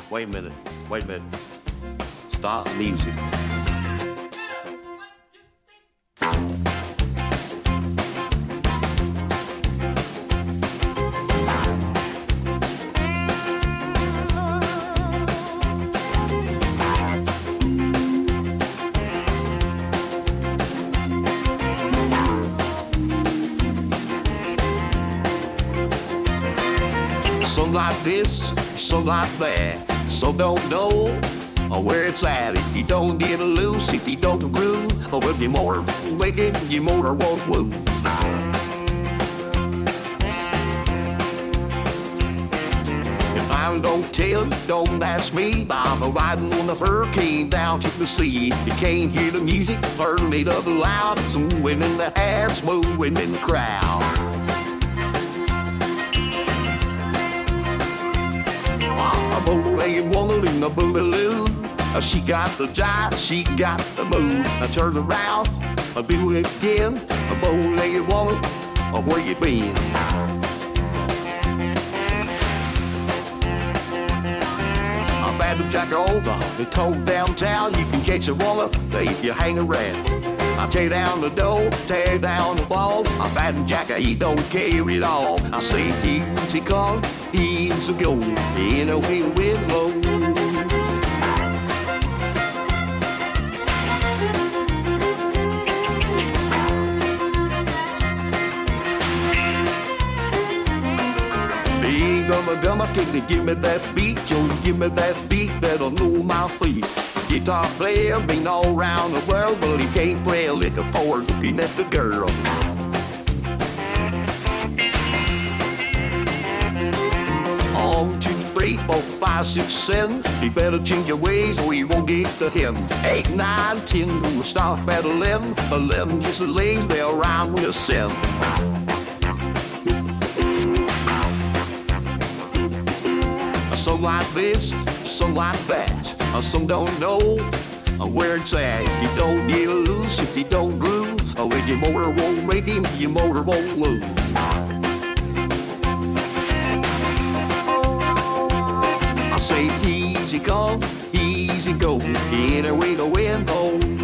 Wait a minute. Wait a minute. Stop music. Some like this, some like that. Some don't know where it's at. If you don't get loose, if you don't groove, well, your motor wicked, your motor won't move. If I don't tell, don't ask me. I'm riding on the hurricane down to the sea. You can't hear the music, turn it up loud. It's moving in the air, it's moving in the crowd. A bow-legged woman in a boogaloo. She got the jive, she got the move. I turn around, I do it again. A bow-legged woman, where you been? I'm bad to Jack Olga. They told downtown you can catch a woman if you hang around. I tear down the door, tear down the wall. I'm bad and Jack, he don't care at all. I say easy come, easy go, in a way with low. Big dumma, can you give me that beat? Yo, give me that beat that'll know my feet. Guitar player been all around the world, but he can't play a lick of chord looking at the girl. 1, 2, 3, 4, 5, 6, 7. You better change your ways or you won't get to him. 8, 9, 10, we'll stop at 11. 11, just the legs, they'll rhyme with a 7. Some like this, some like that. Some don't know where it's at. If you don't get loose, if you don't groove, if your motor won't make him, your motor won't move. I say easy come, easy go, in a way the wind blows.